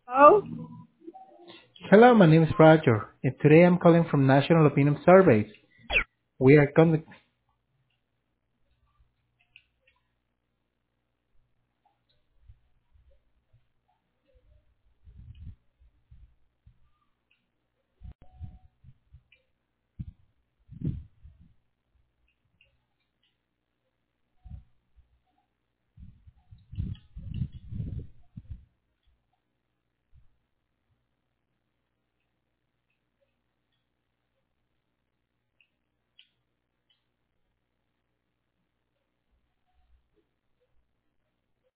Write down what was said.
Oh, Hello, my name is Roger, and today I'm calling from National Opinion Surveys. We are